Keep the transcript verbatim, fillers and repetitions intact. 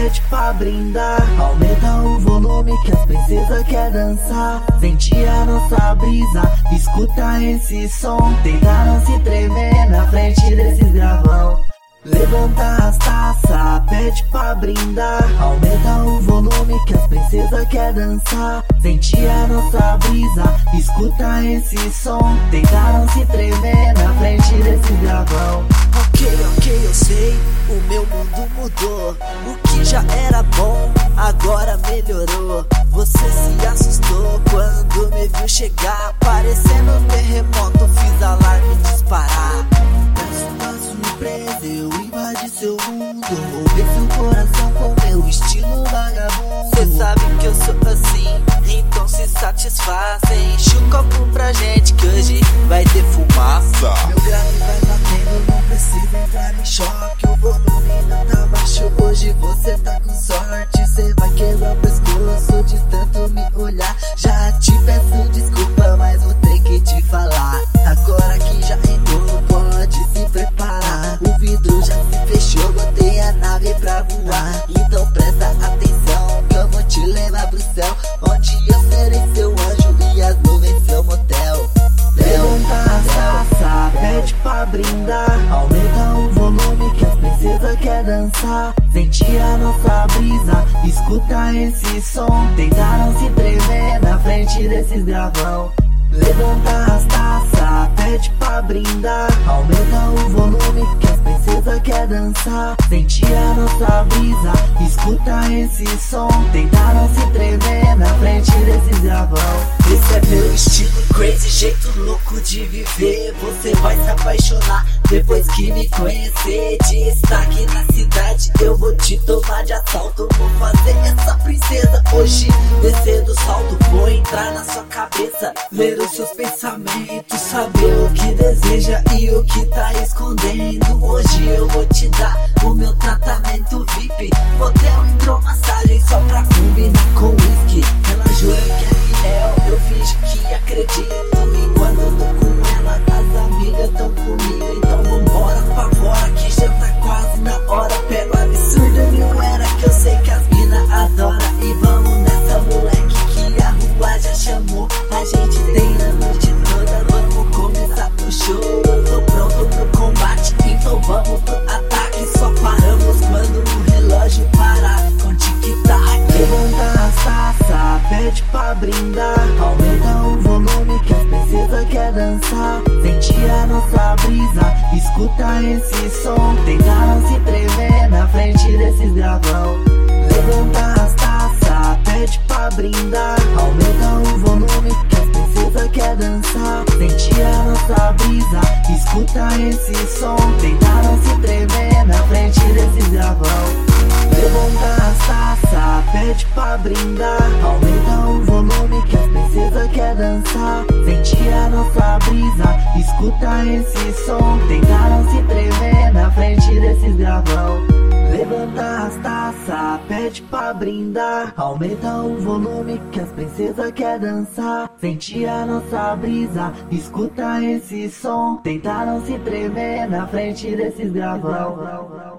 pede pra brindar. Aumenta o volume que as princesas quer dançar. Sente a nossa brisa, escuta esse som. Tentaram se tremer na frente desses gravão. Levanta as taças, pede pra brindar. Aumenta o volume que as princesas quer dançar. Sente a nossa brisa, escuta esse som. Tentaram se tremer na frente desses gravão. Ok, ok, eu sei, o meu mundo mudou. O que já era bom, agora melhorou. Você se assustou quando me viu chegar. Parecendo um terremoto, fiz alarme disparar. Peço uma surpresa, eu invadi seu mundo. Roubei seu coração com meu estilo vagabundo. Cê sabe que eu sou assim, então se satisfaz. Enche o copo pra gente que hoje vai ter fumaça. Meu grave vai batendo, não precisa entrar em choque. O volume não tá baixo, hoje você tá com sorte. Cê vai quebrar o pescoço de tanto me olhar. Já te peço desculpa, mas vou ter que te falar. Agora que já entrou, pode se preparar. O vidro já se fechou, botei a nave pra voar. Então presta atenção que eu vou te levar pro céu, onde eu serei seu anjo e as nuvens seu motel. Levanta a taça, pede pra brindar. Aumenta o volume que as princesas quer dançar. Sente a nossa brisa, escuta esse som. Tentaram se tremer na frente desses gravão. Levanta as taças, pede pra brindar. Aumenta o volume que as princesas quer dançar. Sente a nossa brisa, escuta esse som. Tentaram se tremer na frente desses gravão. Esse é meu estilo crazy, jeito louco de viver. Você vai se apaixonar depois que me conhecer. Destaque na cidade, eu vou te tomar de assalto. Vou fazer essa princesa hoje descer do salto. Vou entrar na sua cabeça, ler os seus pensamentos, saber o que deseja e o que tá escondendo. Hoje eu vou te dar o meu tratamento V I P. Motel hidromassagem só pra combinar com whisky. Ela jura que é fiel, eu finge que acredito. E quando eu tô com ela, as amigas tão comigo. Então vambora pra fora que já tá quase na hora. Pego absurdo, não era que eu sei que as mina adora. E vamos nessa, moleque, que a rua já chamou. A gente tem a noite toda, vamos começar o show. Eu tô pronto pro combate, então vamos pro ataque. Só paramos quando o relógio parar com tic-tac. Levanta as taças, pede pra brindar. Aumenta o volume que as princesas quer dançar. Sente a nossa brisa, escuta esse som. Tentaram se tremer na frente desses gravão. Levanta as taças, pede pra brindar. Aumenta o volume que as princesas quer dançar. Sente a nossa brisa, escuta esse som. Tentaram se tremer na frente desses gravão. Levanta as taças, pede pra brindar. Aumenta o volume que as princesas quer dançar. Sente a nossa brisa, escuta esse som. Tentaram se tremer na frente desses gravão. Levanta as taças, pede pra brindar. Aumenta o volume que as princesas quer dançar. Sente a nossa brisa, escuta esse som. Tentaram se tremer na frente desses gravão.